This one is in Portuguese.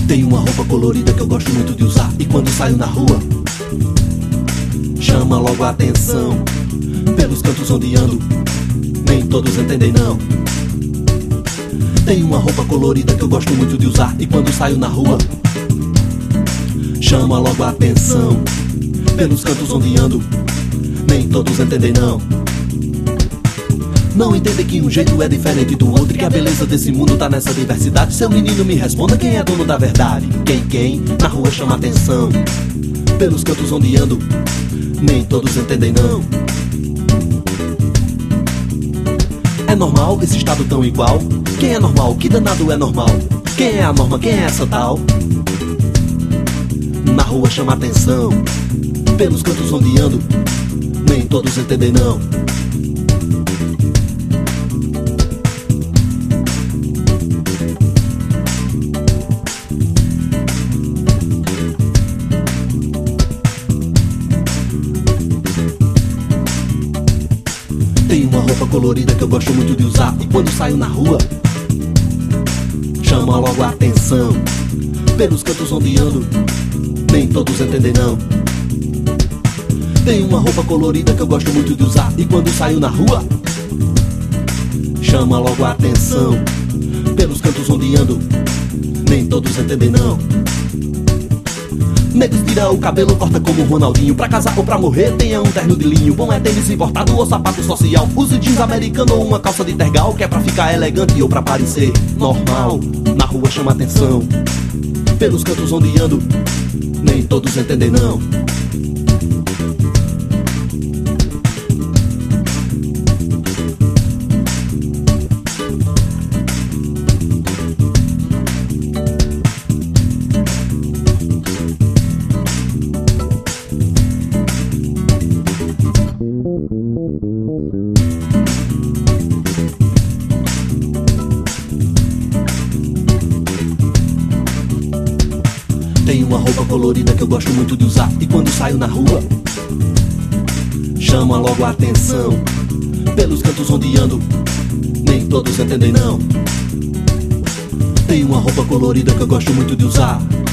Tem uma roupa colorida que eu gosto muito de usar, e quando saio na rua chama logo a atenção. Pelos cantos onde ando, nem todos entendem não. Tem uma roupa colorida que eu gosto muito de usar, e quando saio na rua chama logo a atenção. Pelos cantos onde ando, nem todos entendem não. Não entendem que um jeito é diferente do outro, e que a beleza desse mundo tá nessa diversidade. Seu menino, me responda, quem é dono da verdade? Quem na rua chama atenção. Pelos cantos onde ando, nem todos entendem não. É normal esse estado tão igual? Quem é normal? Que danado é normal? Quem é a norma? Quem é essa tal? Na rua chama atenção. Pelos cantos onde ando, nem todos entendem não. Tem uma roupa colorida que eu gosto muito de usar, e quando saio na rua chama logo a atenção. Pelos cantos onde ando, nem todos entendem não. Tem uma roupa colorida que eu gosto muito de usar, e quando saio na rua chama logo a atenção. Pelos cantos onde ando, nem todos entendem não. Negros tira o cabelo, corta como Ronaldinho. Pra casar ou pra morrer, tenha um terno de linho. Bom é tênis importado ou sapato social. Use jeans americano ou uma calça de tergal, que é pra ficar elegante ou pra parecer normal. Na rua chama atenção. Pelos cantos onde ando, nem todos entendem não. Tem uma roupa colorida que eu gosto muito de usar, e quando saio na rua chama logo a atenção. Pelos cantos onde ando, nem todos entendem não. Tem uma roupa colorida que eu gosto muito de usar,